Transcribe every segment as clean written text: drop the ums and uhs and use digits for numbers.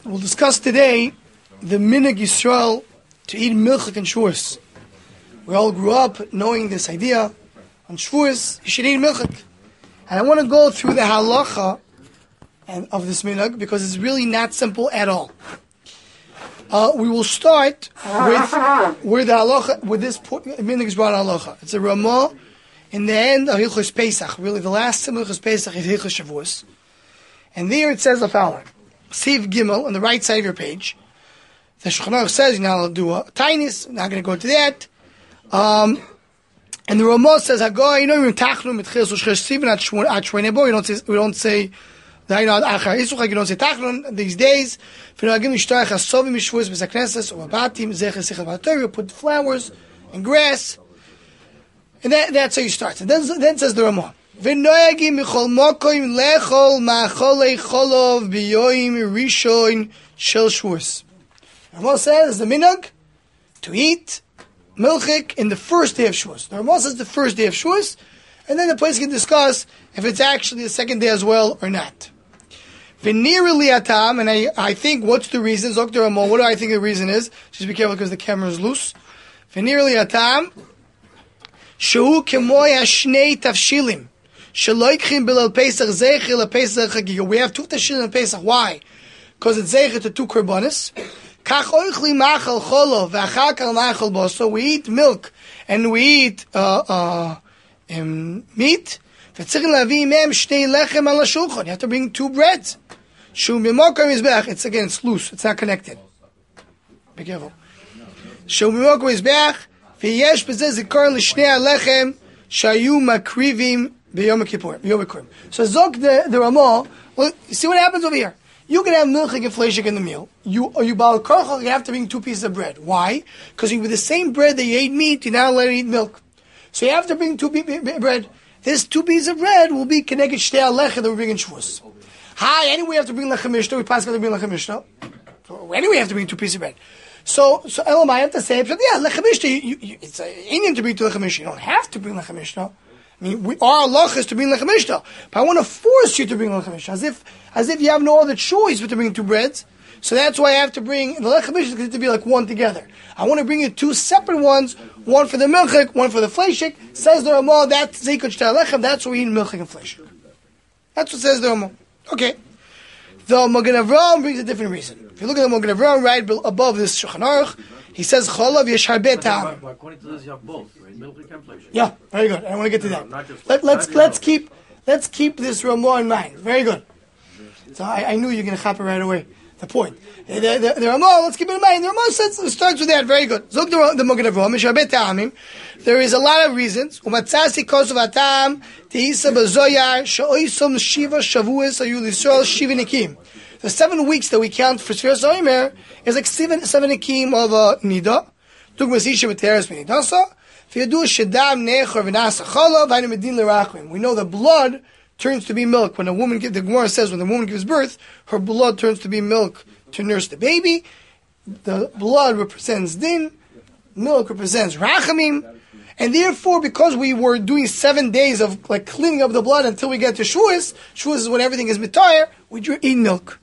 We'll discuss today the Minhag Yisrael to eat milchik and Shavuos. We all grew up knowing this idea. On Shavuos, you should eat milchik. And I want to go through the halacha of this minhag because it's really not simple at all. We will start with where the halacha, with this minhag is brought halacha. It's a Ramah in the end of Hilchos Pesach. Really, the last symbol of Hilchos Pesach is Hilchos Shavuos. And there it says the following. Siv Gimel, on the right side of your page. The Shulchan Aruch says you're not allowed to do a tainis. Not going to go into that. And the Ramah says, "Hagoy, you know, you're tachnun mitchilas u'shchesiv at shveinei bo." We don't say that. You know, achar isuchak. You don't say tachnun these days. V'noagim l'shtarach hasovim mishvuos b'sakneses or batim zecher sichel v'ator. You put flowers and grass, and that's how you start. And then says the Ramah. V'noagim michol mokoim lechol ma'acholei cholov b'yoyim rishon shel Shavuos. Ramah says the minhag to eat milchik in the first day of Shavuos. The Ramah says the first day of Shavuos, and then the place can discuss if it's actually the second day as well or not. V'nirli atam, and I think what's the reason? Zok the Ramah, what do I think the reason is? Just be careful because the camera is loose. V'nirli atam, shehu kemoy hashnei tafshilim. We have two tafshilim in Pesach. Why? Because it's zeicher to two korbanos. So we eat milk and we eat meat. You have to bring two breads. It's again, it's loose. It's not connected. Be careful. So Zok the Ramah, well, you see what happens over here. You can have milchik and fleishik in the meal. You bal karchal, you have to bring two pieces of bread. Why? Because with the same bread that you ate meat, you're not allowed to eat milk. So you have to bring two bread. This two pieces of bread will be connected shtei alechem that we bring in Shavuos. Anyway, we have to bring lechem mishnah. We pass to bring lechem mishnah. So anyway, we have to bring two pieces of bread. So Elamai, I have to say, lechem mishnah. It's an Indian to bring two lechem mishnah. You don't have to bring lechem mishnah. I mean, our halach is to bring lechem mishnah, but I want to force you to bring lechem mishnah, as if you have no other choice but to bring two breads. So that's why I have to bring the lechem mishnah is to be like one together. I want to bring you two separate ones, one for the milchik, one for the fleishik. Says the Ramah, that's zeikot shtei lechem. That's where we eat milchik and fleishik. That's what says the Ramah. Okay. The Magen Avraham brings a different reason. If you look at the Magen Avraham right above this Shulchan Aruch, he says cholav yesh harbeh ta'am. According to this, you have both, right? Milchik and fleishik. Yeah, very good. I want to get to that. Let's keep this Ramah in mind. Very good. So I knew you were going to chop it right away. The point. The Ramah, let's keep it in mind. The Ramah starts with that. Very good. Zog the Magen Avraham, yesh harbeh ta'amim. There is a lot of reasons. Umatzasi kosov atam teisa b'zoyar she'oisom shiva shavuos ayu l'Yisrael shiva nikim. The 7 weeks that we count for Sfiras HaOmer is like seven nikim of nida. Dugmas isha v'teres v'nidasa. V'yadu shedam nechor v'nasa cholav v'aynu medin l'rachmim. We know the blood turns to be milk. When a woman the Gemara says when the woman gives birth, her blood turns to be milk to nurse the baby. The blood represents din. Milk represents rachamim. And therefore, because we were doing 7 days of like cleaning up the blood until we get to Shavuos, Shavuos is when everything is mitayr, we eat milk.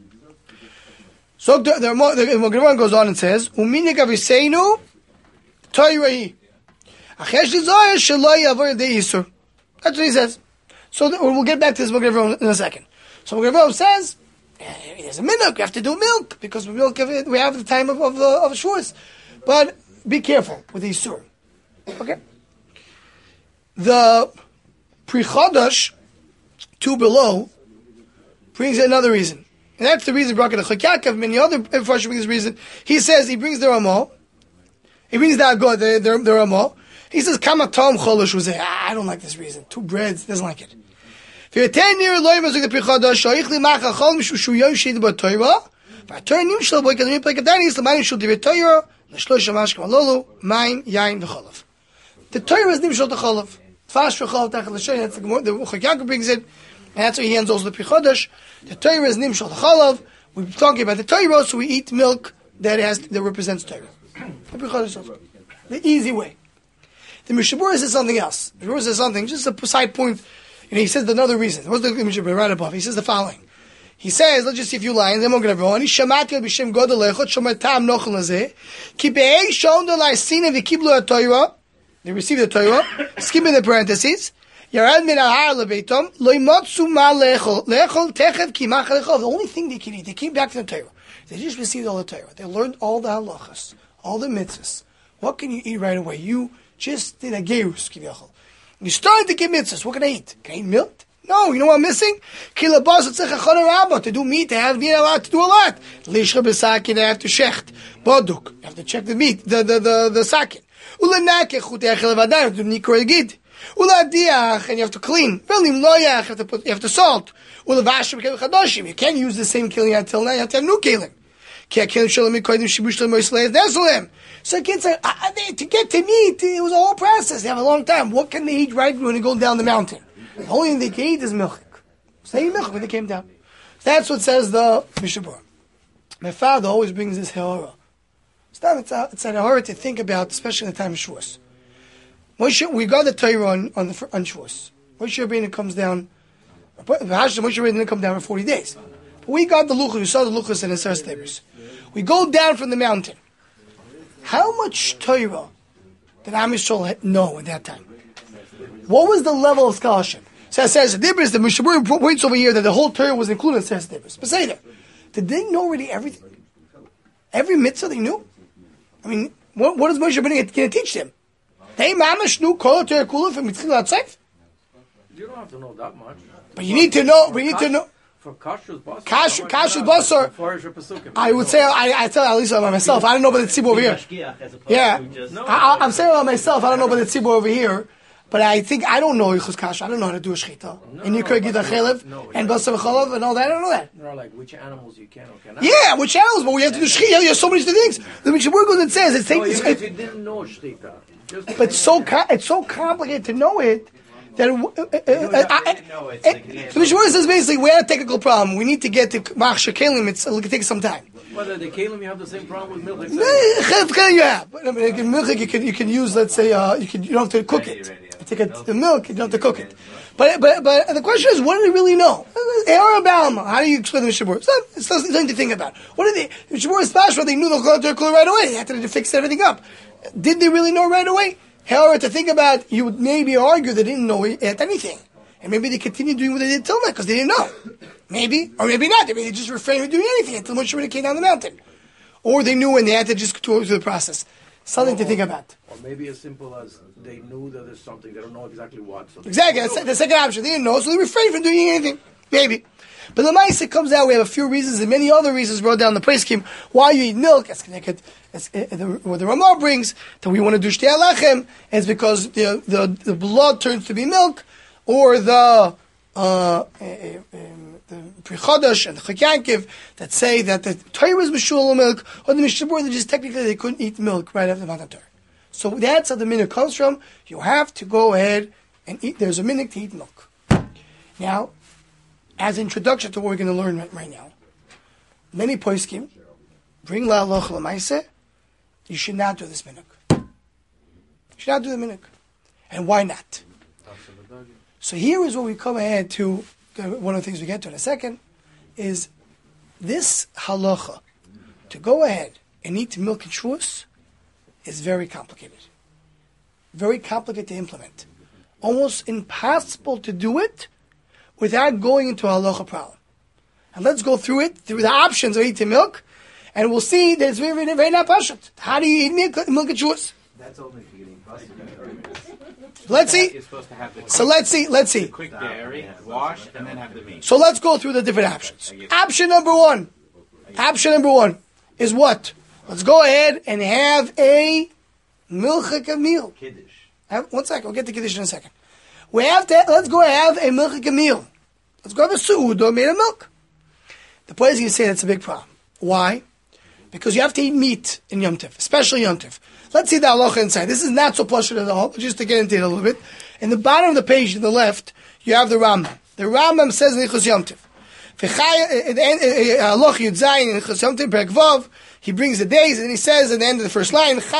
So the Magen goes on and says, "Uminik aviseinu toyrahi achesh lizoyer sheloi yavor dei yisur." That's what he says. So we'll get back to this Magen in a second. So Magen says, "There's a minhag. We have to do milk because we have the time of Shavuos, but be careful with the yisur." Okay. The Pri Chodesh, 2 below, brings another reason. And that's the reason brought in the Chok Yaakov. Many other Mepharshim bring this reason. He says, he brings the Ramah. He brings the Ramah. He says, Kama Tom Cholosh was there. I don't like this reason. 2 breads, he doesn't like it. If you're 10 years, lo yimazuk the Pri Chodesh, shoich li macha chol mishu shu yoy shid ba toira, v'ator nim shel boy kadmim plek adani, is l'mayim shul divet toira, l'shlosh amash kamalolu, mayim, yain, v'cholav. The Torah is nimshol to cholav. Tfash v'cholav tachal l'shay. That's the Chok Yaakov brings it. And that's why he ends also the Pri Chodesh. The Torah is nimshol to cholav. We're talking about the Torah, so we eat milk that represents Torah. The Pri Chodesh also. The easy way. The Mishabura says something else. The Mishabura says something, just a side point. He says another reason. What's the Mishabura right above? He says the following. He says, let's just see a few lines, then we're going to go on. Shamati b'shem godel lechot shomer tam nochel lazeh. Ki be'ei shon de la'asina v'kiblu ha'torah. They received the Torah. Skipping the parentheses. Yarad min ha'ar lebeitom. Lo yimotzu ma lechol. Lechol techev kimach lechol. The only thing they can eat, they came back to the Torah. They just received all the Torah. They learned all the halachas, all the mitzvahs. What can you eat right away? You just did a gerus, kiviyachol. You started to get mitzvahs. What can I eat? Can I eat milk? No, you know what I'm missing? To do meat, to have being allowed to do a lot. Lishcha b'sakin, I have to shecht. Boduk, you have to check the meat, the sakin. Ulanake, chutei echel v'adar, you have to do nikor gid. Uladiach, and you have to clean. Velim loyach, you have to salt. Ulavashim, chadoshim, you can't use the same kelim until now, you have to have new kelim. So I can't say, to get to meat, it was a whole process. They have a long time. What can they eat right when they go down the mountain? The only thing they can eat is milk. So they eat milk when they came down. That's what says the Mishabur. My father always brings this ha'ara. It's an ha'ara to think about, especially in the time of Shavuos. We got the Torah on Shavuos. Moshe Rabbeinu comes down. Moshe Rabbeinu didn't come down for 40 days. But we got the Luchos. We saw the Luchos and the Seres Neighbors. We go down from the mountain. How much Torah did Am Yisrael know at that time? What was the level of scholarship? So it says, the Mishabur points over here that the whole Torah was included in Seres Neighbors. But say there, did they know already everything? Every mitzvah they knew? I mean, what is Moshe Rabbeinu going to teach them? They mamash knew kol Torah kula from Yitzchak Latzayf? You don't have to know that much. But you need to know. We need to know. For kashrus basar. Kashrus basar. I would say I tell at least about myself. I don't know about the tzibur over here. Yeah, I'm saying about myself. I don't know about the tzibur over here. But I think I don't know yichus kasha. I don't know how to do a shechita. And you could get a chelev and basar v'chalav and all that. I don't know that. No, like which animals you can or cannot. Yeah, which animals? But we have to do shechita. There's so many things. The Mishabur goes and says it's. If you didn't know shechita, but it's so complicated to know it. That the Mishabur says basically we have a technical problem. We need to get to machshir kelim. It can take some time. Whether the kelim you have the same problem with milk. You have. But I mean, milk you can use. Let's say you don't have to cook it. You take the milk. You don't have to cook it. But the question is, what do they really know? How do you explain the Mishabur? It's nothing to think about. What did the Mishabur is special? They knew the Chol right away. They had to fix everything up. Did they really know right away? However, to think about, you would maybe argue they didn't know anything. And maybe they continued doing what they did till now because they didn't know. Maybe, or maybe not. Maybe they just refrained from doing anything until Moshe Rabbeinu came down the mountain. Or they knew and they had to just go through the process. Something to think about. Or maybe as simple as they knew that there's something, they don't know exactly what. So exactly, that's the second option. They didn't know, so they refrained from doing anything. Maybe. But the Maisa comes out, we have a few reasons and many other reasons brought down the praise scheme. Why you eat milk, what the Ramah brings, that we want to do shtei alachem, it's because the blood turns to be milk, or the Pri Chodesh and the Chak that say that the Torah is Meshul milk, or the Mishabur that just technically they couldn't eat milk right after the Matan Torah. So that's how the minhag comes from. You have to go ahead and eat. There's a minhag to eat milk. Now, as introduction to what we're going to learn right now, many poskim bring la'aloch l'maaseh. You should not do this minhag. You should not do the minhag. And why not? So here is what we come ahead to. One of the things we get to in a second is this halacha to go ahead and eat milk and Shavuos is very complicated. Very complicated to implement. Almost impossible to do it without going into a halacha problem. And let's go through it, through the options of eating milk, and we'll see that it's very, very not pashut. How do you eat milk and Shavuos? That's only if you're getting busted. Let's see. So let's see. Quick dairy, wash, and then have the meat. So let's go through the different options. Option number one is what? Let's go ahead and have a milchik meal. Kiddush. One second, we'll get to Kiddush in a second. Let's go have a milchik meal. Let's go have a su'udah made of milk. The place you say that's a big problem. Why? Because you have to eat meat in Yom Tov, especially Yom Tov. Let's see the halacha inside. This is not so plush at all, just to get into it a little bit. In the bottom of the page, to the left, you have the Rambam. The Rambam says in Hilchos Yom Tov. Halacha Yud Zayin in Hilchos Yom Tov, Perek Vav, he brings the days, and he says at the end of the first line, you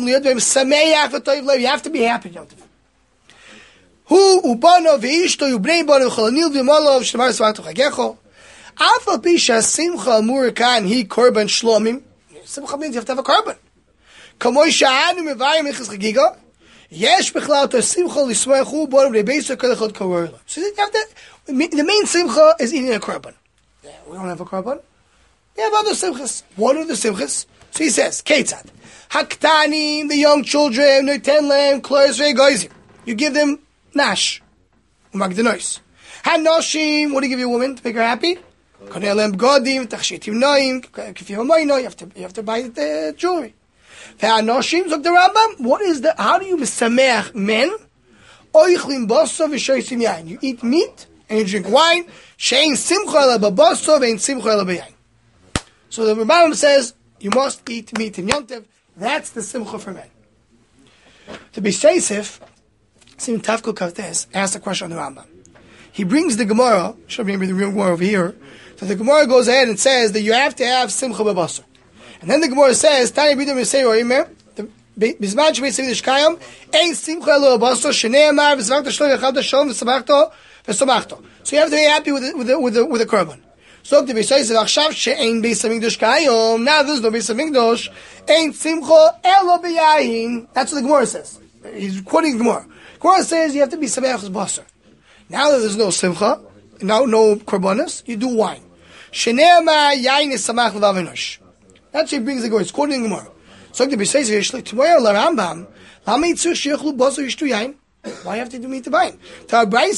have to be happy in Yom Tov. Hu ubano ve'ishto ubrei bano v'cholanil v'molov shemar svanto chagecho. Afal pisha simcha murakan he korban shlomim. Simcha means you have to have a korban. Kamoy sha'anu mevayim echas chagiga. Yesh bechlal to simcha lismachu borim rebeisa kadachot kawarla. So you have to, the main simcha is eating a korban. Yeah, we don't have a korban. We have other simchas. What are the simchas? So he says, Ketzad. Haktanim, the young children, noiten lem, klois ve'goizim. You give them nash. Umagdenois. Hanoshim, what do you give your woman to make her happy? Konelem godim, tachshitim noim, you have to buy the jewelry. Hanoshim, zog the Rambam, what is the, how do you mesameach men? Oichlim baso v'shoisim yain. You eat meat and you drink wine. Shein simcha ela babaso ve'in simcha ela b'yain. So the Rambam says, you must eat meat in Yom Tov. That's the simcha for men. To be safe, Sim Tafkul Kavtes asked a question on the Rambam. He brings the Gemara, should be the real Gemara over here, so the Gemara goes ahead and says that you have to have simcha b'basar. And then the Gemara says, Tani b'idam yisei ro'imer, b'zman shebei sevidish kayam, ein simcha elo b'basar, shenei amar, v'zvakta shloi v'chad shalom, v'samachto. So you have to be happy with the korban. So the Beisai says, "Achshav she'ein Beis Hamikdash kayom." Now there's no Beis Hamikdash. Ein simcha elo b'yayin. That's what the Gemara says. He's quoting the Gemara. Gemara says you have to be sameach basar. Now that there's no simcha, no korbanos, you do wine. Sheneama yayin is samach l'vavinosh. That's what he brings the Gemara. He's quoting the Gemara. So the Beisai says, "Tomorrow la Rambam, lama yitzur sheichlu basar yishtu yayin." Why have to do meat to wine? He says the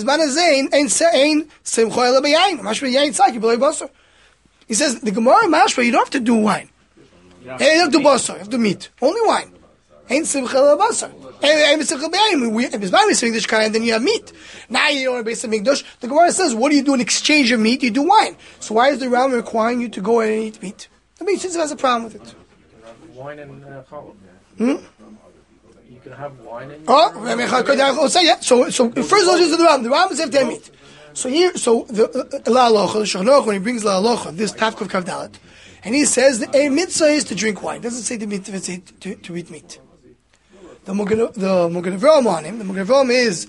Gemara Mashra, you don't have to do wine. You don't have to do basar, you have to meat. Only wine. Ain't simcha basar. Then you have meat. Now you don't have Beis Hamikdash. The Gemara says, what do you do in exchange of meat? You do wine. So why is the Rambam requiring you to go and eat meat? The Beis Hamikdash has a problem with it. Wine and challah. You can have wine and yeah. So first of all, just the Rambam says to have meat. So here, the La Alocha, the Shulchan, when he brings La Alocha, this Tafkuf Kavdalet, and he says the a mitzvah is to drink wine. It doesn't say the mitzvah is to eat meat. The Mogen Avraham on him. The Mogen Avraham is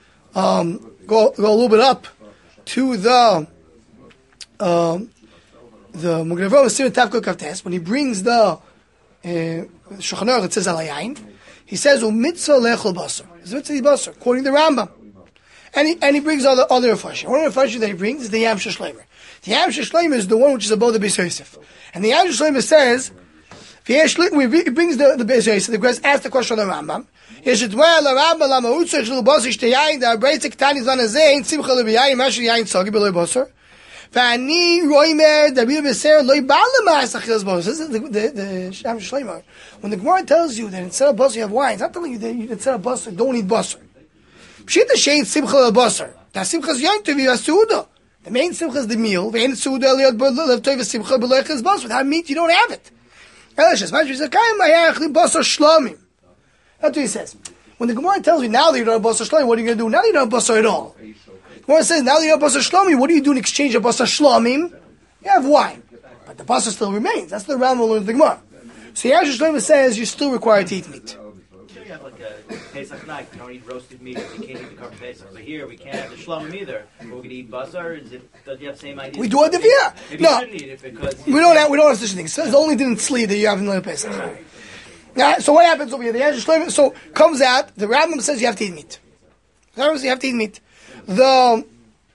go a little bit up to the Mogen Avraham is Tafkuf Kavtes when he brings the Shulchan Aruch. It says Alayain. He says, "Mitzvah lechol basar." It's mitzvah basar, quoting the Rambam, and he brings other refarshim. One of the refarshim that he brings is the Yam Sheshleimer. The Yam Sheshleimer is the one which is above the Beis Yosef, and the Yam Sheshleimer says, he brings the Beis Yosef. The Gemara asks the question on the Rambam. Yeshitwa la Rambam la ma'utzer shel basar shteyayin da breitzik tani zvan azeh in simcha lebiyayin masher yayin tzagi beloy basar. V'ani roimer David Beser loy ba'alamas achillas basar. This is the Yam Sheshleimer. When the Gemara tells you that instead of basar you have wine, it's not telling you that instead of basar don't eat basar. Pshita shein simcha le basar. That simcha is young to be a seuda. The main simcha is the meal. Ve'en seuda eliyot b'lev toiv simcha b'loiches basar. Without meat you don't have it. Elishas mashri zakayim ayachlim basar shlomim. That's what he says. When the Gemara tells you now that you don't have basar shlomim, what are you going to do? Now that you don't have basar at all. The Gemara says now that you have basar shlomim, what do you do in exchange of basar shlomim? You have wine, but the basar still remains. That's the Rambam learns the Gemara. So Yashish Shlomo says you're still required to eat meat. You have like a Pesach night. You don't eat roasted meat. You can't eat the korban Pesach. So here we can't have the shlomim either. But we're going to eat basar. Does you have the same idea? We do have the via. No, you shouldn't eat it because we don't have such a thing. So it's only didn't sleep that you haven't learned Pesach. Now, so what happens over here? The Yashish Shlomo so comes out. The Rambam says you have to eat meat. The Rambam says you have to eat meat. The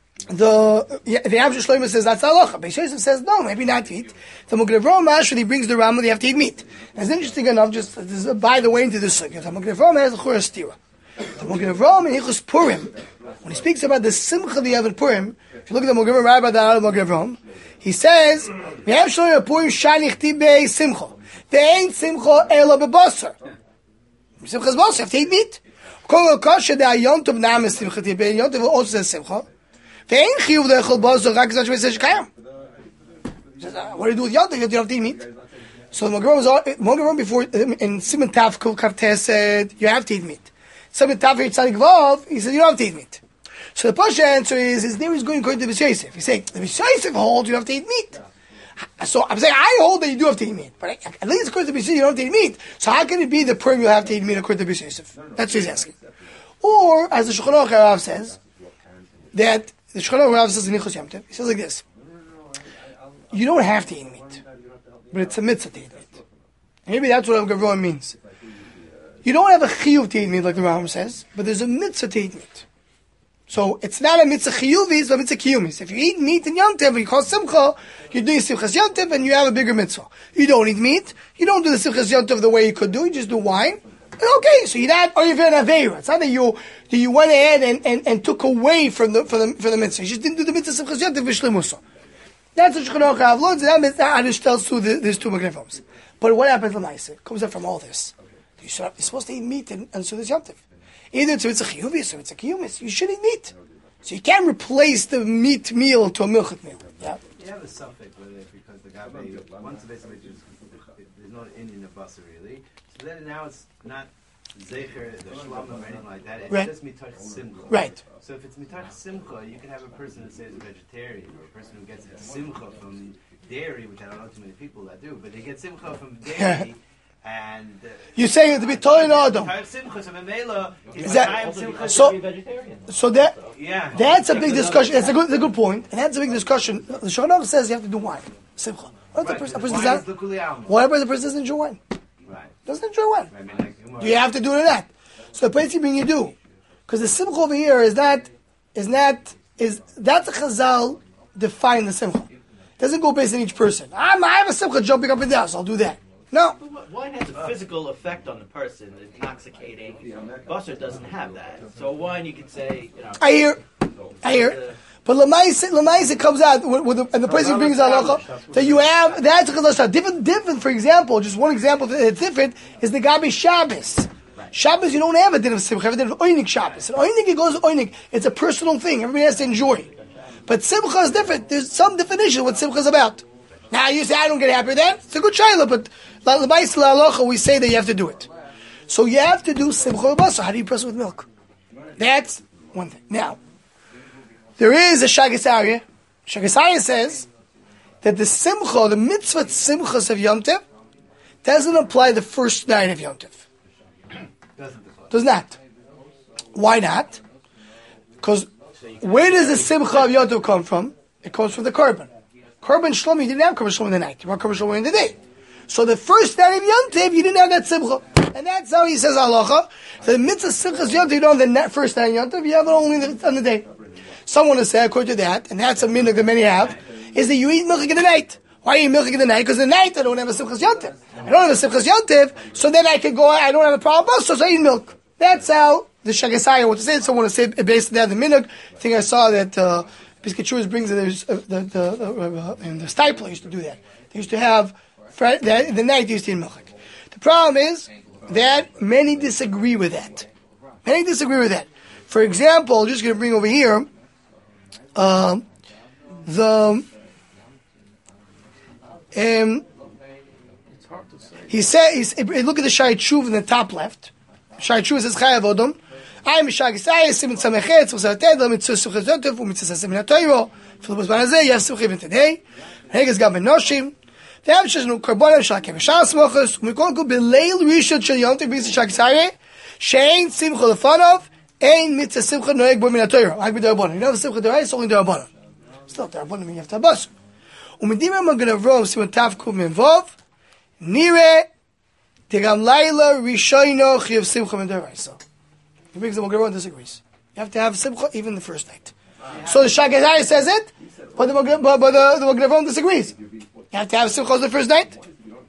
Yam Shlomo says that's halacha. Beis Yosef says no, maybe not to eat. The Mogen Avraham actually brings the Rambam they have to eat meat. And it's interesting enough. Just by the way into this subject, the Mogen Avraham has a chura stira. The Mogen Avraham in Hilchos Purim, when he speaks about the simcha that you have in Purim, if you look at the Mogen Avraham, about the Mogen Avraham, he says we have Shlomo Purim shanichti be simcha. There ain't simcha ela bebasar. Simcha is basar. You have to eat meat. Kol kasha the Yom Tov nam is simcha. The Yom Tov also says simcha. What do you do with Yom Tov? You have to eat meat. So the Mogen before in Simon Tav Kavteh said you have to eat meat. Simon Tav Tzadik Vav he said you don't have to eat meat. So the Pasha answer is his name is going according to the Beis Yosef. He's saying the Beis Yosef holds you have to eat meat. So I'm saying I hold that you do have to eat meat, but at least according to the Beis Yosef you don't have to eat meat. So how can it be the Purim you have to eat meat according to the Beis Yosef? That's what he's asking. Or as the Shulchan Aruch says that the Shulchan Aruch says in Hilchos Yom Tov, he says like this. you don't have to eat meat, but it's a mitzvah to eat meat. And maybe that's what Gavron means. You don't have a chiyuv to eat meat like the Rambam says, but there's a mitzvah to eat meat. So it's not a mitzvah chiyuvis, but a mitzvah kiyumis. If you eat meat in Yom Tov, you call simcha, you're doing simchas Yom Tov, and you have a bigger mitzvah. You don't eat meat, you don't do the simchas Yom Tov the way you could do, you just do wine. Okay, so you're not, or you're an aveira. It's not that you went ahead and took away from the mitzvah. You just didn't do the mitzvah simchas Yom Tov v'shlemusa. That's what Shulchan Aruch have loads, and that Anish tells through these two Magnevos. But what happens to Maaseh? It comes up from all this. You're supposed to eat meat and Sudas Yom Tov. Either it's a chiyuvis or it's a kiyumis. You should eat meat. So you can't replace the meat meal to a milchik meal. Yeah. You have a suffix with it because the gabe, once basically there's no Indian of basa really. So then now it's not zecher, the shlamim or anything like that. It's right. just mitach simcha. Right. So if it's mitach simcha, you can have a person that says a vegetarian or a person who gets simcha from dairy, which I don't know too many people that do, but they get simcha from dairy. And you're saying it to be Torah Adam. So that's a big discussion. That's a good point, and that's a big discussion. The Shulchan Aruch says you have to do wine, simcha. What if the person doesn't enjoy wine? Doesn't enjoy wine. You have to do it in that. So the principle you do, because the simcha over here is that's a Chazal define the simcha. It doesn't go based on each person. I have a simcha jumping up and down, so I'll do that. No. Wine has a physical effect on the person. It's intoxicating. Basar doesn't have that. So wine, you could say, I hear. But Lamaisa comes out, and the person brings halacha. So you have, that's a chazal. Different, for example, just one example that's different, is the Gabi Shabbos. Shabbos, you don't have a din of simcha, you have a din of oinik Shabbos. And oinik, it goes oinik. It's a personal thing. Everybody has to enjoy. But simcha is different. There's some definition of what simcha is about. Now you say, I don't get happy then. It's a good shayla, but we say that you have to do it. So you have to do simcha basar. How do you press it with milk? That's one thing. Now, there is a Shagas Aryeh. Shagas Aryeh says that the simcha, the mitzvah simchas of Yom Tov, doesn't apply the first night of Yom Tov. Does not. Why not? Because where does the simcha of Yom Tov come from? It comes from the korban. Korban Shlomi, you didn't have Korban Shlomi in the night. You have Korban Shlomi in the day. So the first night of Yom Tov, you didn't have that simcha. And that's how he says halacha. So the mitzvah simchas Yom Tov, you don't have the first night of Yom Tov, you have it only on the day. Someone will say, according to that, and that's a minhag that many have, is that you eat milchik in the night. Why are you milchik in the night? Because in the night I don't have a simchas Yom Tov. I don't have a simchas Yom Tov, so then I can go, I don't have a problem, so I eat milk. That's how the Shagas Aryeh want to say it. Someone will say, based on that, the minhag. I think I saw that, Piskachurus brings in the Stipler used to do that. They used to have the night they used to eat milchik. The problem is that many disagree with that. For example, just going to bring over here he says look at the Shai Tshuv in the top left. Shai Tshuv says Chayav Odom. I'm Shagas Aryeh, Simon Samechet, Tzvah Mitzvah Suchas Yotov, Mitzvah Semin HaTorah. Philipos Banazeh, you have Simcha even today. Heges Gab Benoshim. They have Shaznu Karbonim Shalkem Shal Smochos. We call it Beleil Rishon Shel Yom Tov B'Yis Shagas Aryeh. Shein Simcha Lefanov. Ein Mitzvah Simcha Noeg Bo Min HaTorah. Like with the Rabbanon. You know Simcha D'Oraisa, it's only the Rabbanon. Still, the Rabbanon mean you have to have Basar. U'Medimer Magen Avraham Simon Tav Kuf Mem Vov. Nire Tegam Laila Rishono Chiyav Simcha Min D'Oraisa. He brings the Magen Avraham disagrees. You have to have simcha even the first night. So the Shagas Aryeh says it, but the Magen Avraham disagrees. You have to have simcha the first night.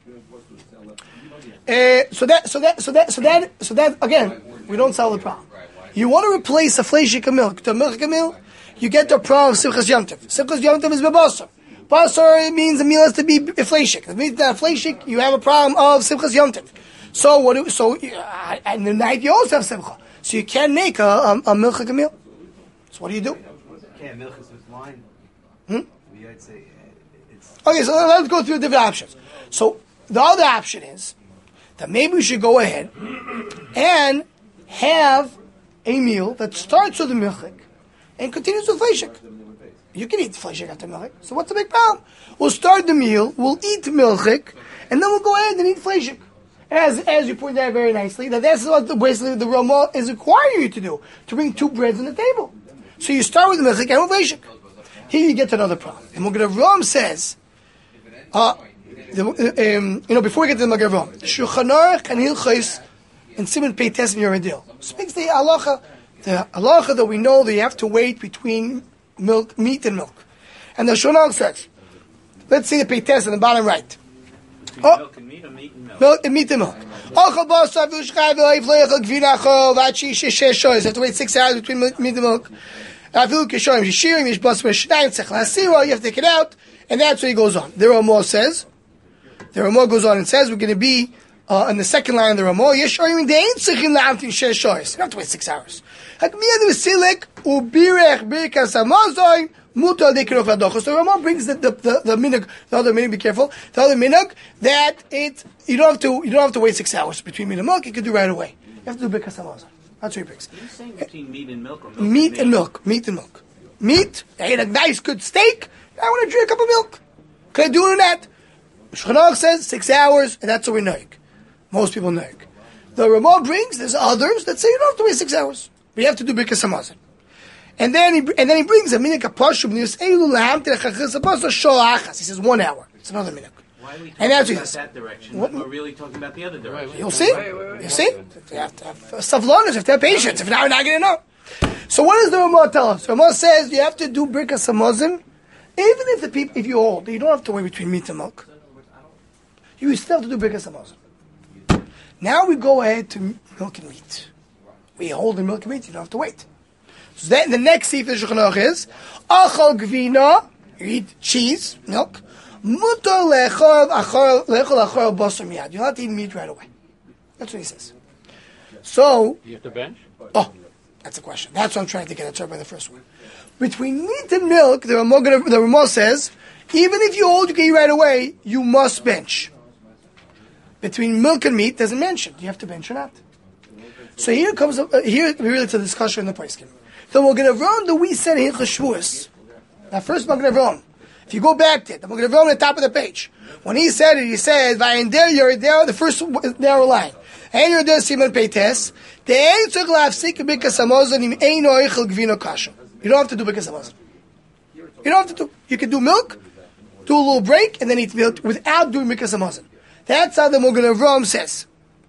So that again, we don't solve the problem. You want to replace a fleishik milk to a milk milk, you get the problem of simchas Yom Tov. Simchas Yom Tov is bebasar. Basar means the meal has to be fleishik. It means that fleishik, you have a problem of simchas Yom Tov. So and the night you also have simcha. So you can't make a milchik meal. So what do you do? You can't milchik with wine. I'd say okay, so let's go through different options. So the other option is that maybe we should go ahead and have a meal that starts with the milchik and continues with fleishik. You can eat fleishik after milchik. So what's the big problem? We'll start the meal, we'll eat milchik, and then we'll go ahead and eat fleishik. As you pointed out very nicely, that's what basically the Ramah is requiring you to do, to bring two breads on the table. So you start with the milchik and with fleishik. Here you get to another problem. And Magen Avraham says Before we get to the Magen Avraham, Shulchan Aruch and Hilchos and Siman Peites and Yeridil speaks the halacha that we know that you have to wait between meat and milk. And the Shulchan Aruch says, let's see the Peites on the bottom right. Milk and meat or meat and milk? Milk and meat and milk. You have to wait 6 hours between meat and milk. You have to take it out, and that's where he goes on. The Ramah goes on and says we're going to be on the second line of the Ramah. You don't have to wait 6 hours. So the Ramah brings the minhag, the other minhag. Be careful. The other minhag that you don't have to wait 6 hours between meat and milk. You can do right away. You have to do Birkas Hamazon. That's what he brings. You're saying between meat and milk or milk Meat and milk. Meat and milk. Meat. I ate a nice good steak. I want to drink a cup of milk. Can I do it or not? Shulchan Aruch says 6 hours, and that's what we noig. Most people noig. The Ramah brings. There's others that say you don't have to wait 6 hours, but you have to do Birkas Hamazon. And then he brings a minhag apashum. He says 1 hour. It's another minhag. Why are we And that's talking what he about says. that direction? We're really talking about the other direction. You'll see. You see. You have to have savlonas. You have to have patience. If not, you're not going to know. So what does the Ramah tell us? The Ramah says you have to do Birkas Hamazon, even if you're old. You don't have to wait between meat and milk. You still have to do Birkas Hamazon. Now we go ahead to milk and meat. We hold the milk and meat. You don't have to wait. So then the next seif of Shulchan Aruch is achal gvina. You eat cheese, milk. Mutar lechol achar basar miyad. You'll have to eat meat right away. That's what he says. So You have to bench? Oh, that's a question. That's what I'm trying to get. I'll start by the first one. Between meat and milk, the Ramah says, even if you hold, you can eat right away, you must bench. Between milk and meat, doesn't mention. Do you have to bench or not? So here comes, here really it's a discussion in the Poskim. The Magen Avraham that we said in Hilchos Shavuos, that first Magen Avraham, if you go back to it, the Magen Avraham on the top of the page, when he said it, he said, "Vayender Yeridel," the first narrow line. And Yeridel Siman Peites. You don't have to do Birkas Hamazon. You don't have to do. You can do milk, do a little break, and then eat milk without doing Birkas Hamazon. That's how the Magen Avraham says.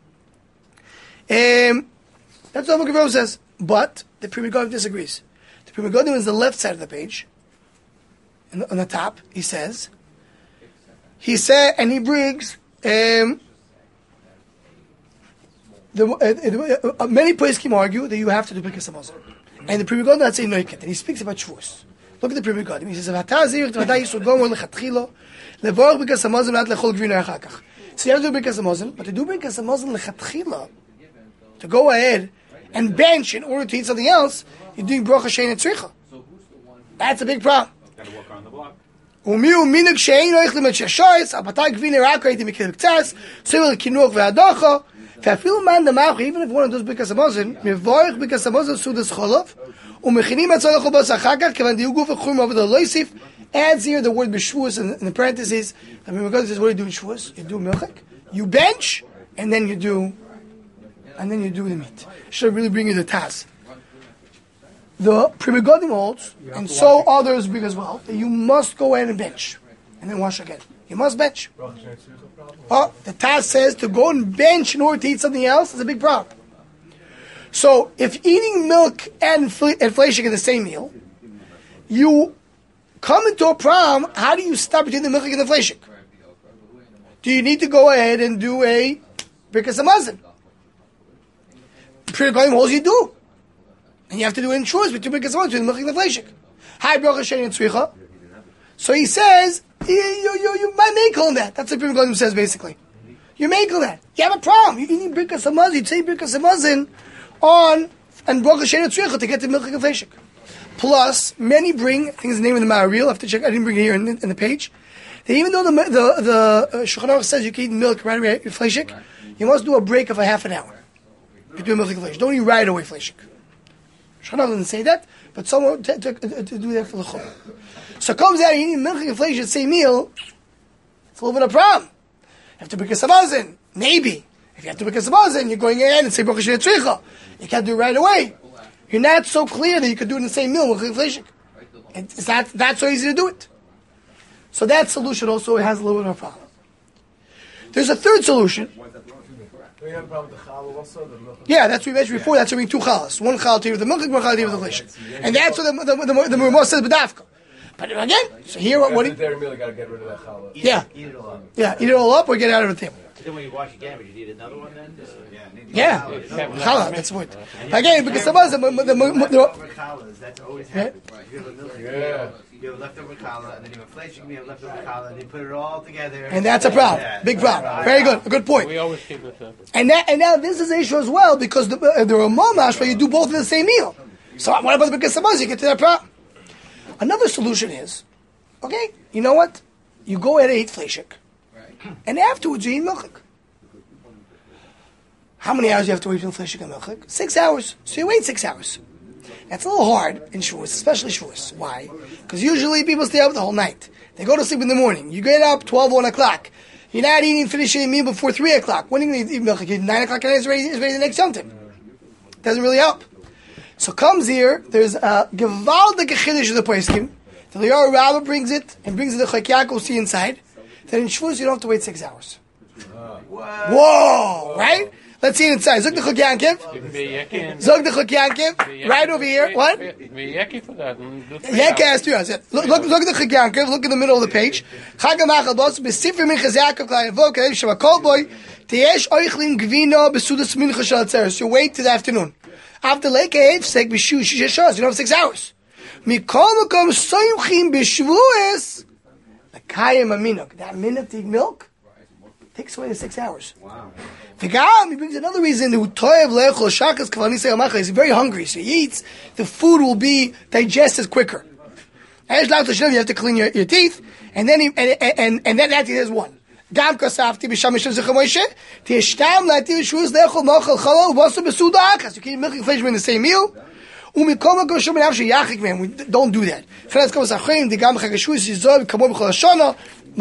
That's what Magen Avraham says. But the Pri Megadim disagrees. The Pri Megadim is the left side of the page. On the top, he said, and he brings many poskim argue that you have to do Birkas Hamazon, and the Pri Megadim not say noiket, and he speaks about Shavuos. Look at the Pri Megadim. He says, so you have to do Birkas Hamazon, but to do Birkas Hamazon lechatchila, to go ahead and bench in order to eat something else, you're doing bracha shein and tzricha. That's a big problem. Got to walk around the block. ומיהו מנהג שאין הולך למצ'שייס, הבטה גבינה רק הייתי מכיר קצת, סביב לכינוך והדוחה, ואפילו מן דמח, even if one of those Birkas Hamazon, מבורך Birkas Hamazon סודס חולף, ומכינים עצו לאכול בס אחר כך, כיוון דיוק גוף וחורים עבוד לא יוסיף, adds here the word b'shvuos in the parentheses, and when God says, what do you do in Shavuos? You do milchik, you bench, and then you do the meat. Should really bring you the Taz. The Pri Megadim holds, and so others bring as well, that you must go ahead and bench, and then wash again. You must bench. Oh, the Taz says to go and bench in order to eat something else is a big problem. So, if eating milk and fleishik in the same meal, you come into a problem, how do you stop between the milk and the fleishik? Do you need to go ahead and do a Birkas Hamazon? Pri Megadim holds you do. And you have to do it in choice between Birkas Hamazon and milk and the fleishik. Hi, bracha shein and tzricha. So he says, you might make on that. That's what Pri Megadim says basically. You make on that. You have a problem. You need Birkas Hamazon. You say Birkas Hamazon on and bracha shein and tzricha to get the milk and the fleishik. Plus, many bring, I think it's the name of the Ma'aril, I have to check, I didn't bring it here in the page, that even though the Shulchan Aruch says you can eat milk right away, fleishik, you must do a break of a half an hour between milk and fleishik. Don't eat right away fleishik. Shulchan Aruch doesn't say that, but someone to do that for the chol. So it comes out, you eat milk and fleishik, the same meal, it's a little bit of a problem. You have to Birkas Hamazon, maybe. If you have to Birkas Hamazon, you're going ahead and say bracha shein tzricha. You can't do it right away. You're not so clear that you could do it in the same meal with inflation. It's not so easy to do it. So that solution also has a little bit of a problem. There's a third solution. Do you have a problem with the challah also? Yeah, that's what we mentioned before. That's having two challahs. One challah with the milk, one challah with the flesh. And that's what the Murmah says b'dafka. But again, so here what the dairy milk got to get rid of that challah. Yeah. Eat it all up. Yeah, eat it all up or get out of the table. Then when you wash again, would you need another one then? Yeah, challah, that's what. Again, because some of us, Leftover challahs, that's always Yeah. happens. You have a milk, you have leftover challah, and then you have a flesh, you have leftover challah, and you put it all together. and that's a problem, big problem. Very good, a good point. We always keep it separate. And now this is an issue as well because the Ramah mashma you do both in the same meal. So what about the bikas samaz? You get to that problem. Another solution is, okay, you know what? You go ahead and eat fleshik, and afterwards you eat milchik. How many hours do you have to wait for fleshik and milchik? 6 hours. So you wait 6 hours. That's a little hard in Shavuos, especially Shavuos. Why? Because usually people stay up the whole night. They go to sleep in the morning. You get up 12, 1 o'clock. You're not finishing a meal before 3 o'clock. When are you going to eat milchik? 9 o'clock and it's ready the next Yom Tov. Doesn't really help. So comes here, there's a gewaldige chiddush of the poskim. The Lior Rabbah brings it, and brings it to Chok Yaakov, see inside. Then in Shavuos you don't have to wait 6 hours. Whoa! Right? Let's see it inside. Zog the Chok Yaakov. Zog the Chok Yaakov. Right over here. What? Yeke has 2 hours. Look at the Chok Yaakov. Look in the middle of the page. Chag HaMachal Bos, B'Sifri Minchas Yaakov, Klai Yavo, Kadev Shema Kol Boy, Teyesh Oichlin Gvino, B'Sudas Mincha Shal Atzeres. You wait till the afternoon. After Leke Hefsek, B'Shu, Shisha Shos. You don't have 6 hours. Mikol Makom Soyuchim B'Shvuos, L'Kayim HaMinok. That minute to eat milk takes away the 6 hours. Wow. V'gam, he brings another reason. He's very hungry, so he eats. The food will be digested quicker. You have to clean your teeth, and then and then that he has one. Gam kasafti b'sham misham zechem Moshe. Tishtam lati b'shus lechol mochel chalal u'vasu b'suda akas. You can't make flesh in the same meal. Umikol makom shom b'nafshi yachik man. We don't do that. Chenas kavos achrim. The gam chagashus yizov kamor b'chol hashana.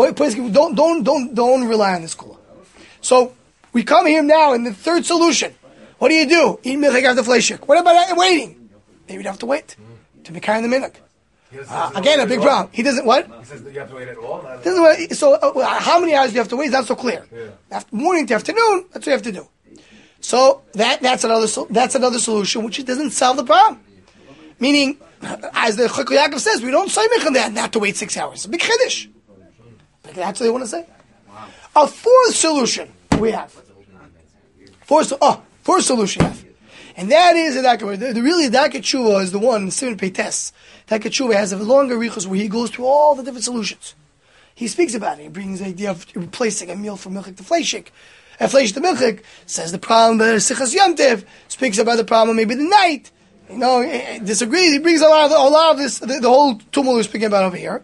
Don't rely on this kula. So we come here now in the third solution. What do? Eat milchik after fleshik. What about waiting? Maybe you'd have to wait to be carrying the minhag. Again, a big problem. He doesn't what? He says that you have to wait at all. So how many hours do you have to wait? It's not so clear. Yeah. After morning to afternoon, that's what you have to do. So that's another solution, which doesn't solve the problem. Meaning, as the Chok Yaakov says, we don't say on that not to wait 6 hours. It's a big chiddush. That's what they want to say. Wow. A fourth solution we have. Fourth solution we have. And that is the really Darkei Tshuva is the one in Simon Peites. Darkei Tshuva has a longer richos where he goes through all the different solutions. He speaks about it. He brings the idea of replacing a meal from milchik to fleshik. And fleshik to milchik says the problem that Sichas Yom Tov speaks about the problem maybe the night. Disagrees. He brings a lot of this, the whole tumult we're speaking about over here.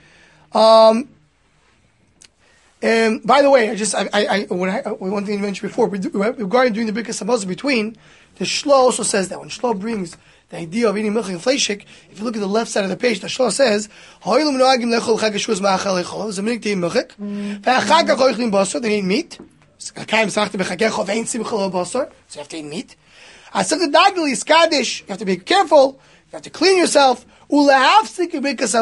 And by the way, one thing you mentioned before, regarding doing the Birkas Hamazon between, the Shlo also says that when Shlo brings the idea of eating milchik and fleshik, if you look at the left side of the page, the Shlo says, they eat meat. So you have to eat meat. You have to be careful. You have to clean yourself. You do Birkas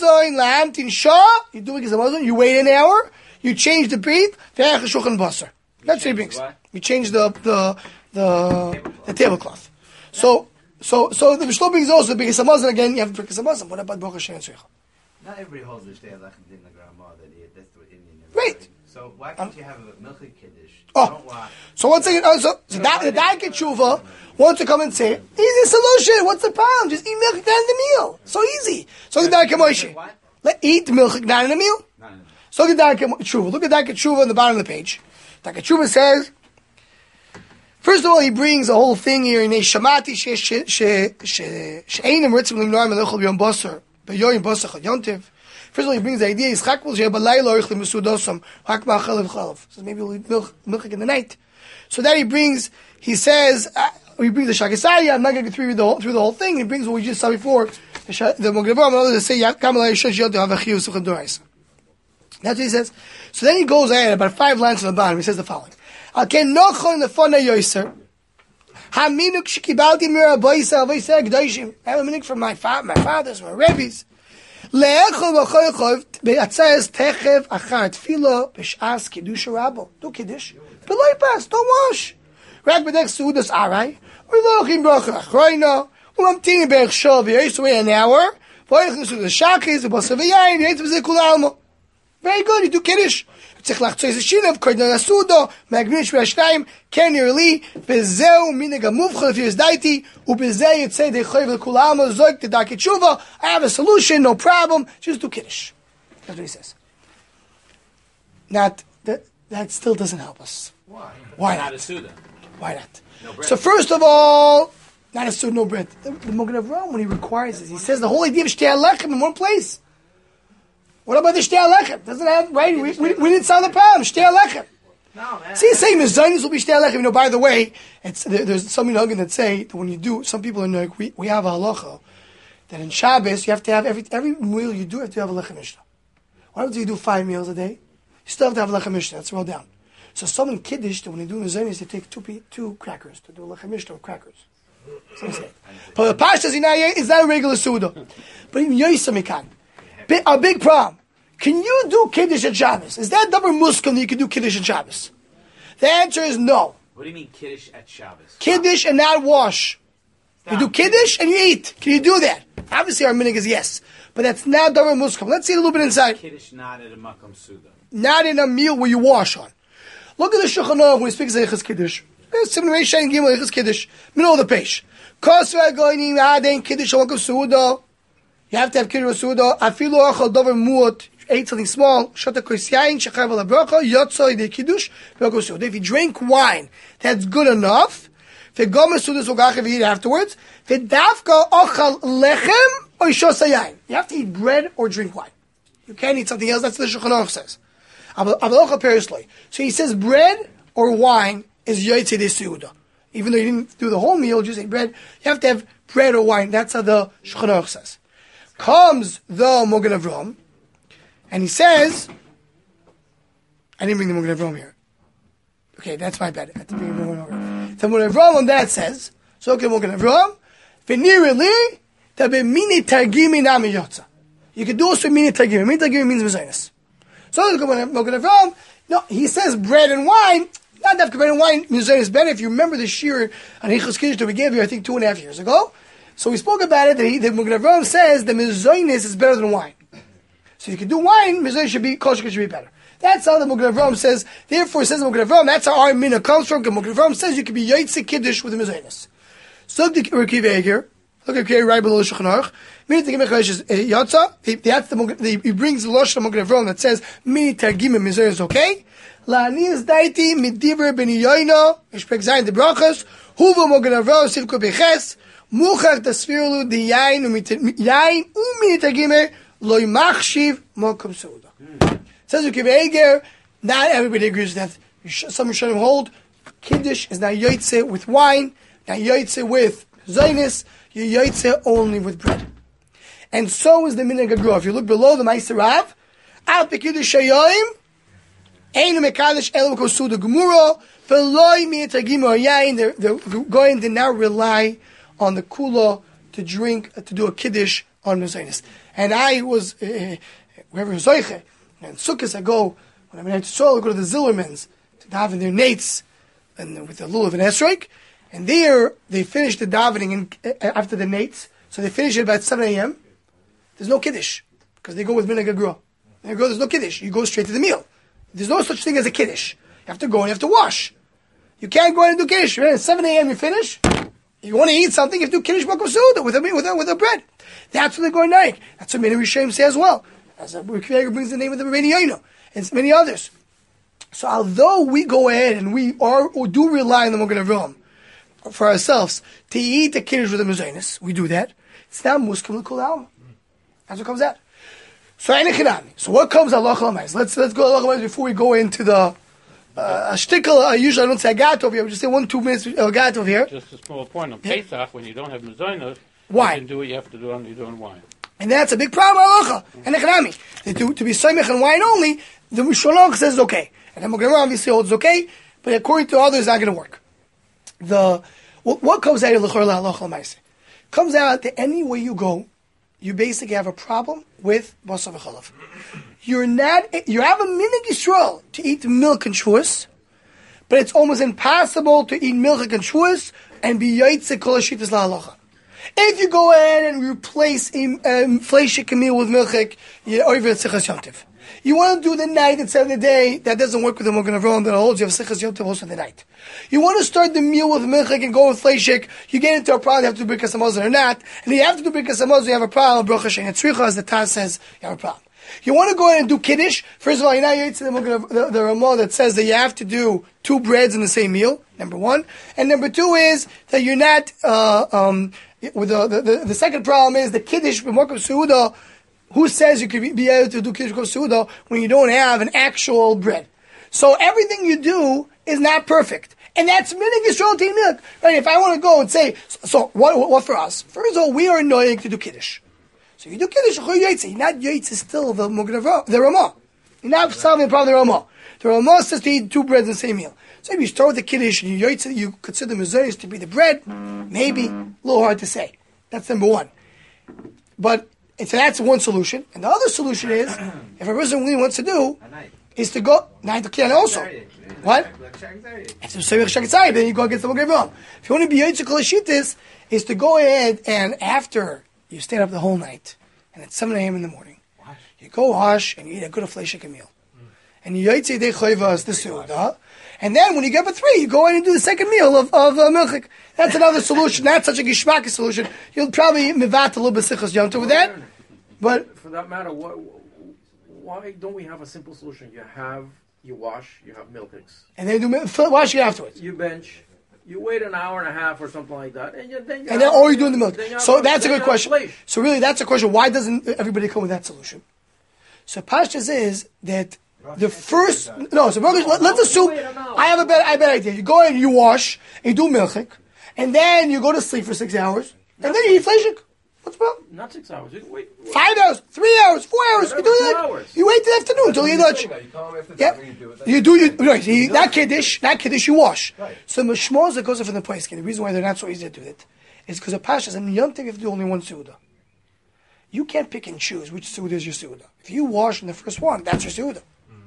Hamazon, you wait an hour. You change the breed. That's what he brings. You change the tablecloth. So the Mishnah brings also the Birkas Hamazon again. You have the Birkas Hamazon. What about Baruch Hashem and Tzricha? Not everybody holds the Shtei Alachem Din Grandma that that's the Indian. Right. So why can't you have a milchik kiddush? So once again, the Darkei Tshuva wants to come and say, easy solution. What's the problem? Just eat milk down in the meal. So easy. So the Darkei Moshe. Eat milk down in the meal. So look at Darkei Tshuva. Look at Darkei Tshuva on the bottom of the page. Darkei Tshuva says, first of all, he brings a whole thing here in Shamati she'einim ritzim limnoim elechol b'yom basar b'yoyim basar chad yontiv. First of all, he brings the idea Yitzchak will she'eh b'layla oichlim mesudosam hak ma'achal v'chalav. So maybe we'll eat milk in the night. So that he says, he brings the Shagasaya. I'm not going to go through the whole thing. He brings what we just saw before. The Mogrevam and others say Kamalai Shesh Yod have a chiyuv suchad doraisa. That's what he says. So then he goes ahead, about 5 lines on the bottom, he says the following. Alken nochon lefona yoser. Haminuk shekibalti miraboisa avoisa gdoishim. I have a minuk from my fathers, my rabbis. Le'echol v'choychov be'atzayas techev achar tefillah b'sh'as kiddush rabbo. Do kiddush. B'loi pas, don't wash. Rak b'dech su'udas aray. U'lochim bracha achroina. U'mamtini be'ech shov v'yoyis away an hour. V'oyichin su'udas shakis v'bosav v'yayin v'yetz v'zeh kul almo. Very good, you do kiddush. צריך לחצות איזה שינב, קורדון הסודו, מהגמין שביל השניים, כן ירלי, וזהו מנהג המובחר לפי הסדייתי, ובזה יצא די חייב לכולם, זוג תדרכי תשובה, I have a solution, no problem, just do kiddush. That's what he says. That still doesn't help us. Why? Why Not not? a Suda. Why not? No bread. So first of all, not a suda, no bread. The Mogen Avraham, when he requires it, he says the whole idea of shtei alechem in one place. What about the shtei alechem? Doesn't have, right? We didn't solve the problem. Shtei alechem. No, man. See, saying mezainis will be shtei alechem. You know, by the way, there's some minhagim that say that when you do, some people are like, we have a halacha that in Shabbos you have to have every meal you do, you have to have a lechem mishnah. What happens if you do 5 meals a day? You still have to have a lechem mishnah. That's rolled down. So some in Kiddush, that when they do mezainis, they take two crackers to do a lechem mishnah with crackers. So say. But the Pasha is not a regular suda. But even Yoysa Mikan. A big problem. Can you do Kiddush at Shabbos? Is that double muslim that you can do Kiddush at Shabbos? The answer is no. What do you mean Kiddush at Shabbos? Kiddush and not wash. You do Kiddush and you eat. Can you do that? Obviously our minhag is yes. But that's not double muslim. Let's see a little bit inside. Kiddush not at a Makam Suda. Not in a meal where you wash on. Look at the Shulchan Aruch when he speaks of Eichas Kiddush. Middle of the page. Kosra goyim aden Kiddush Makam Suda. You have to have Kiddush Suda. Afilu achal dover muot. Ate something small. Shota kosyayin shechar v'labracha yotzoi de Kiddush Makam Suda. If you drink wine, that's good enough. V'gom Suda zogach if you eat afterwards. V'dafka ochal lechem or shosayayin. You have to eat bread or drink wine. You can't eat something else. That's what the Shulchan Aruch says. So he says bread or wine is Yotzei de Suda. Even though you didn't do the whole meal, just ate bread, you have to have bread or wine. That's how the Shulchan Aruch says. Comes the Mogen Avraham, and he says, I didn't bring the Mogen Avraham here. Okay, that's my bad. I have to bring the Mogen Avraham. The Mogen Avraham on that says, so okay, Mogen Avraham, v'nireli tabemini targimi nami yotza. You can do also mini targimi. Mini targimi means mezainis. So the Mogen Avraham, no, he says bread and wine. Not that bread and wine mezainis is better. If you remember the shir on Hilchos Kiddush that we gave you, I think 2.5 years ago. So we spoke about it. The Mogen Avraham says the mezainis is better than wine. So you can do wine. Mezainis should be kosher. Should be better. That's how the Mogen Avraham says. Therefore, says the Mogen Avraham. That's how our mina comes from. The Mogen Avraham says you can be Yotzei Kiddush with the mezainis. So look at Rekiv here. Look at right below the Shulchan Aruch. He brings the Lashon Mogen Avraham that says mini targimim mezainis is okay. La'ani is daiti midiver ben yoyno ishpek zayin de brachos huva Mogen Avraham sivko beches muchach tasfirulu di yain umini targimim loy machshiv mokum suda. Says Rekiv Eger, not everybody agrees with that. Some Rishonim hold Kiddush is not Yotzei with wine, not Yotzei with zaynis. You Yotzei only with bread. And so is the minhag HaGrua. If you look below the Meiser Rav, Al Pekiddush Hayoim, Einu Mekadosh Elo Makam Suda Gemura, V'loi Mi Targim or Yain. They're going to now rely on the kula to drink, to do a Kiddush on mezainis. And I was, wherever Zoiche, and Sukkot I go, when I'm in Eretz I go to the Zillermans to daven their nates, and with the lulav and esrog. And there, they finish the davening after the nates. So they finish it about 7 a.m. There's no kiddush. Because they go with minhag HaGrua. There's no kiddush. You go straight to the meal. There's no such thing as a kiddush. You have to go and you have to wash. You can't go in and do kiddush. Right? At 7 a.m. you finish. If you want to eat something, you have to do kiddush makam suda with a bread. That's what they're going to. That's what many Rishonim say as well. As Rekiv brings the name of the Rebbeinu Yoino. And many others. So although we go ahead and we do rely on the Mogen Avraham for ourselves to eat the kiddush with the mezainis, we do that. It's not muskim l'kol alma. That's what comes out. So what comes out halacha l'mayis? Let's go halacha l'mayis before we go into the shtickle. Usually I don't say agatov here. I just say 1-2 minutes agatov here. Just a small point on Pesach, when you don't have mezainis, wine. You can do what you have to do only doing wine. And that's a big problem halacha. And echanami. To be soymech and wine only, the Shulchan Aruch says it's okay. And the Mogen Avraham obviously holds okay, but according to others, it's not going to work. What comes out of l'chor halacha l'mayis? Comes out that any way you go, you basically have a problem with basar v'chalav. You have a minig Yisrael to eat milk and shvuos, but it's almost impossible to eat milk and shvuos and be yaitze kol hashitas la'halacha. If you go ahead and replace fleishik meal with milchik, you're over at Sichas Yom Tov. You want to do the night instead of the day, that doesn't work with the Magen Avraham that holds you have Sichas Yom Tov also the night. You want to start the meal with milchik and go with fleishik, you get into a problem, you have to do Birkas Hamazon or not, and you have to do Birkas Hamazon, you have a problem, Baruch Hashem Yitzricha, as the Taz says, you have a problem. You want to go ahead and do Kiddush, first of all, you're not yet to the Ramah that says that you have to do 2 breads in the same meal, number 1. And number 2 is that you're not, with the second problem is the Kiddush, B'Makom Seudah, who says you could be able to do Kiddush B'Makom Seudah when you don't have an actual bread? So everything you do is not perfect. And that's minig Yisrael to milk. Right? If I want to go and say, so what for us? First of all, we are annoying to do Kiddush. So you do Kiddush, you're not Yaitse still the Ramah. You're not solving the problem of the Ramah. The Ramah says to eat 2 breads in the same meal. So if you start with the Kiddush and you Yaitse, you consider the Mezayis to be the bread, maybe a little hard to say. That's number 1. But, so that's one solution. And the other solution is, if a person really wants to do, is to go, night to also. What? It's a Sevich Shakitzai, then you go against the Magen Avraham. If you want to be Yaitse Kol Hashitas, is to go ahead and after you stayed up the whole night, and at 7 a.m. in the morning, you go wash and you eat a good fleishik meal. And you yaitze dei chayvas the seudah, and then when you get up at 3, you go in and do the second meal of milchik. That's another solution. Not such a gishmaki solution. You'll probably mivat a little bit sichas yom tov with that. But for that matter, why don't we have a simple solution? You wash, you have milchiks. And then do washing afterwards. You bench. You wait an hour and a half or something like that, and then or you're doing the milk. So that's a good question. So really, that's a question. Why doesn't everybody come with that solution? So Pashtas is that the first So let's assume I have a better idea. You go and you wash and you do milchik, and then you go to sleep for 6 hours, and then you eat fleishik. What's the problem? Not 6 hours. Wait. 5 hours, 3 hours, 4 hours. You do that. You wait till the afternoon until you touch. Yeah, that kiddush you wash. Right. So mishmos that goes from the place. The reason why they're not so easy to do it is because the pashas and Yom Tov you have to do only one seudah. You can't pick and choose which seudah is your seudah. If you wash in the first one, that's your seudah.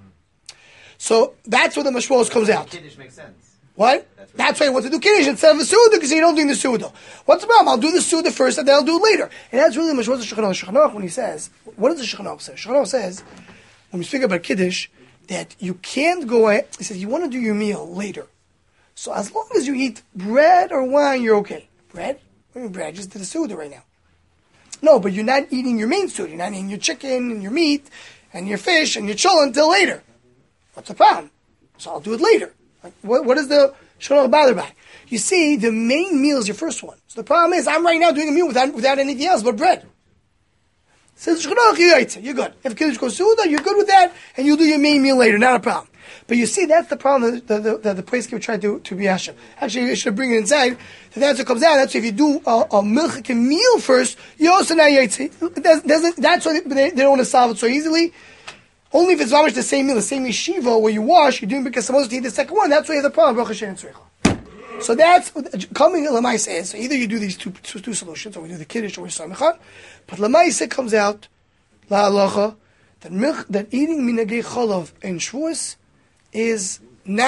So that's where the mishmos comes out. Kiddush makes sense. What? That's why you want to do Kiddush instead of the Suda, because you don't do the Suda. What's the problem? I'll do the Suda first, and then I'll do it later. And that's really much what the Shulchan Aruch when he says, what does the Shulchan Aruch say? Shulchan Aruch says, when we speak about Kiddush, that you can't go ahead, he says, you want to do your meal later. So as long as you eat bread or wine, you're okay. Bread? What do you mean bread? I just did the Suda right now. No, but you're not eating your main Suda. You're not eating your chicken and your meat and your fish and your chullah until later. What's the problem? So I'll do it later. Like, what is the Shulchan bother by? You see, the main meal is your first one. So the problem is, I'm right now doing a meal without anything else but bread. Says Shulchan, you're good. If Kiddush goes Suda, you're good with that, and you'll do your main meal later, not a problem. But you see, that's the problem that the place can try to be Hashem. Actually, you should bring it inside. That's what comes out. That's if you do a milchik meal first, you also not yaitze. That's why they don't want to solve it so easily. Only if it's mamish the same meal, the same yeshiva where you wash, you're doing because supposed to eat the second one. That's why you have the problem. Baruch Hashem Tzricha. So that's coming. Lamaisa is so either you do these two solutions, or we do the kiddush or we samichan. But Lamaisa comes out la halacha that eating minagei cholav and shvuos is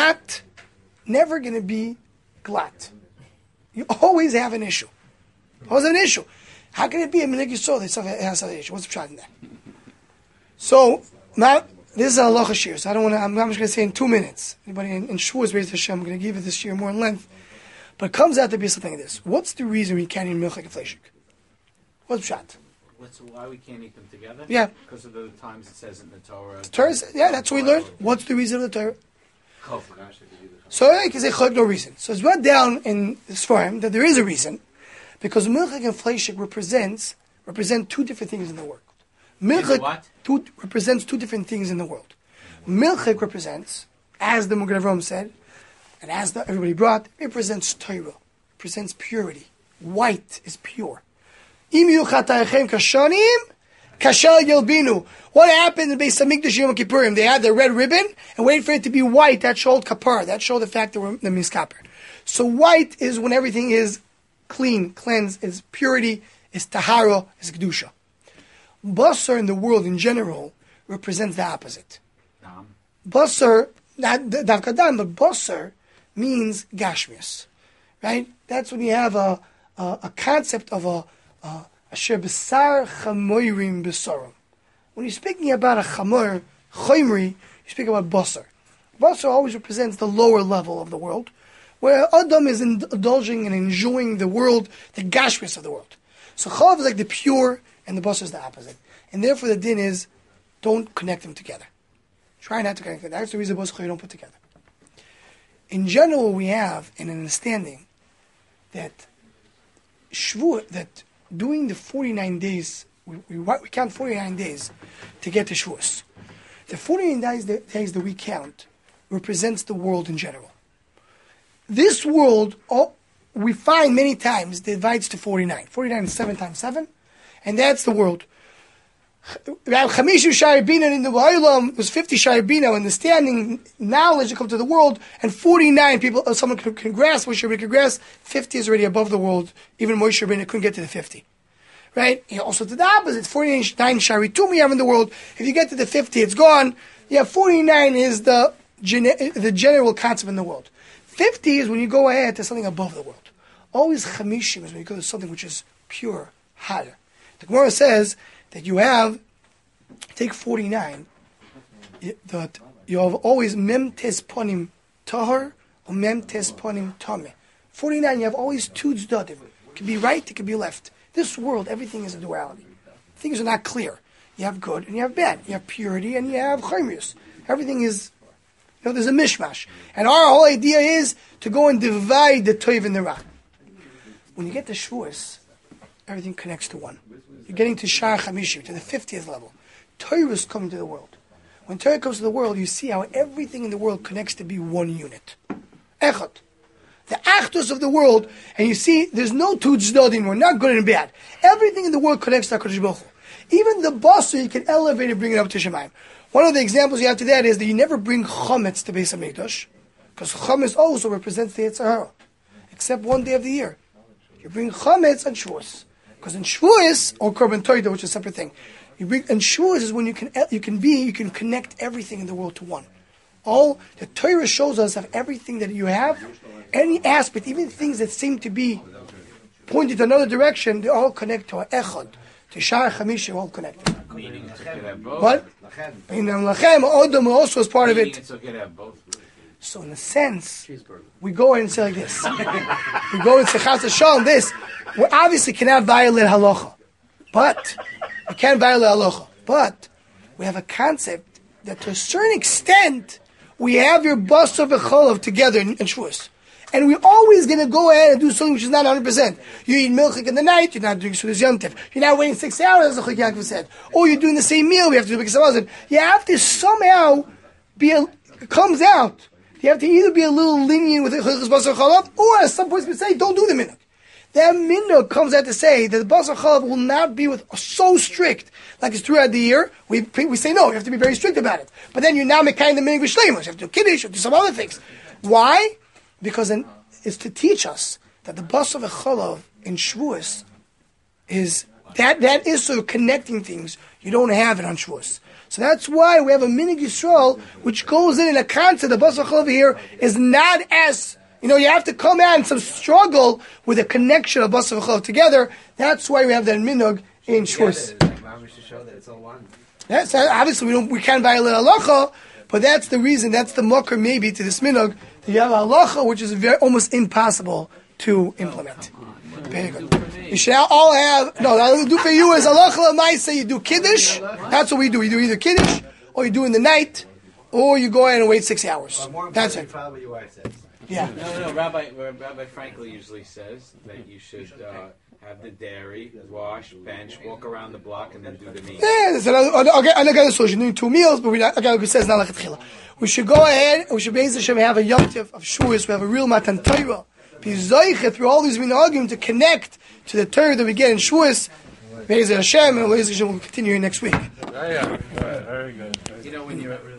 never going to be glat. You always have an issue. Always have an issue. How can it be a minagei yisrael that has an issue? What's the shot in that? So. Now, this is a halacha shir, so I'm not just going to say in 2 minutes. Anybody in Shavuos raised Hashem, I'm going to give it this year more in length. But it comes out to be something like this. What's the reason we can't eat milchik and fleishik? What's the shot? Why we can't eat them together? Yeah. Because of the times it says in the Torah. That's what we learned. What's the reason of the Torah? So, because they no reason. So it's brought down in the Sfarim that there is a reason, because milchik and fleishik represent 2 different things in the world. Milchik represents 2 different things in the world. Milchik represents, as the Magen Avraham said, and as everybody brought, it represents Torah, represents purity. White is pure. What happened in Beis Hamikdash Yom Kippurim? They had the red ribbon and waited for it to be white. That showed kapar. That showed the fact that we're the miskaper. So white is when everything is clean, cleansed, is purity, is tahara, is kedusha. Basar in the world in general represents the opposite. Dam. Basar, not Davka Dam, but Basar means Gashmias. Right? That's when you have a concept of a Asher Besar Chamoirim Besarim. When you're speaking about a Chamor, Choimri, you speak about Basar. Basar always represents the lower level of the world, where Adam is indulging and enjoying the world, the Gashmias of the world. So Chav is like the pure, and the Basar is the opposite. And therefore the din is, don't connect them together. Try not to connect them. That's the reason Basar you don't put together. In general, we have an understanding that that doing the 49 days, we count 49 days to get to Shavuos. The 49 days that we count represents the world in general. This world, we find many times, divides to 49. 49 is 7 times 7, and that's the world. Chamishim Shari Bina in the Ba'ilam was 50 Shari Bina, understanding, knowledge that comes to the world, and 49 people, someone can grasp, Moshe Rabbeinu can grasp, 50 is already above the world, even Moshe Rabbeinu couldn't get to the 50. Right? Also to the opposite, 49 Shari Tum you have in the world, if you get to the 50, it's gone. Yeah, 49 is the general concept in the world. 50 is when you go ahead to something above the world. Always Chamishim is when you go to something which is pure, higher. The Gemara says that you have, take 49, that you have always mem tes ponim tahar or mem tes ponim tameh. 49, you have always two tzdadim. It can be right, it can be left. This world, everything is a duality. Things are not clear. You have good and you have bad. You have purity and you have chaymius. Everything is, there's a mishmash. And our whole idea is to go and divide the toiv and the ra. When you get to Shavuos, everything connects to one. You're getting to Shar Chamishim, to the 50th level. Torah is coming to the world. When Torah comes to the world, you see how everything in the world connects to be one unit. Echad. The achdus of the world, and you see there's no two tzdadim anymore, not good and bad. Everything in the world connects to HaKadosh Baruch Hu. Even the basar, you can elevate and bring it up to Shemayim. One of the examples you have to that is that you never bring chametz to Beis HaMikdash, because chametz also represents the Yetzer Hara, except one day of the year. You bring chametz on Shavuos. Because in Shavuos, or Korban Toida, which is a separate thing, and Shavuos is when you can connect everything in the world to one. All the Torah shows us of everything that you have, any aspect, even things that seem to be pointed to another direction, they all connect to Echad, to Shar Chamish, all connected. What? Lachem, Odom also is part of it. So in a sense, we go and say like this. We go and say Chas Hashem, this. We obviously cannot violate halacha. But, we can't violate halacha. But, we have a concept that to a certain extent, we have your basar v'cholav together in Shavuos. And we're always going to go ahead and do something which is not 100%. You eat milchik in the night, you're not doing Sudas Yom Tov. You're not waiting 6 hours, as the Chok Yaakov said. Or you're doing the same meal, we have to do because it wasn't. You have to somehow it comes out. You have to either be a little lenient with the basar v'cholav, or at some point we say, don't do the minhag. That minhag comes out to say that the basar v'cholav will not be so strict like it's throughout the year. We say no, you have to be very strict about it. But then you're now making the minhag v'shleimus. You have to do kiddush, you have to do some other things. Why? Because it's to teach us that the basar v'cholav in Shavuos is that is sort of connecting things. You don't have it on Shavuos. So that's why we have a minhag Yisrael which goes in a concept. The basar v'cholav here is not as you have to come out and some struggle with the connection of basar v'cholav together. That's why we have that minhag in Shavuos. Yes, obviously we can't violate halacha, but that's the reason. That's the mucker maybe to this minhag. You have a halacha which is almost impossible to implement. Very good. You should all have I'll do for you is halacha l'maisa. You do kiddush. That's what we do. You do either kiddush or you do in the night, or you go ahead and wait 6 hours. That's it. Probably your wife says. Yeah. No. Rabbi Frankel usually says that you should have the dairy, wash, bench, walk around the block, and then do the meat. Yeah, there's another solution. Doing 2 meals, but it says not like a we should go ahead, we should basically have a Yom Tov of Shavuos, we have a real Matan Torah. Be zoichet through all these minhagim to connect to the Torah that we get in Shavuos. Be'ezer Hashem, and Be'ezer Hashem will continue next week. Very good. When you're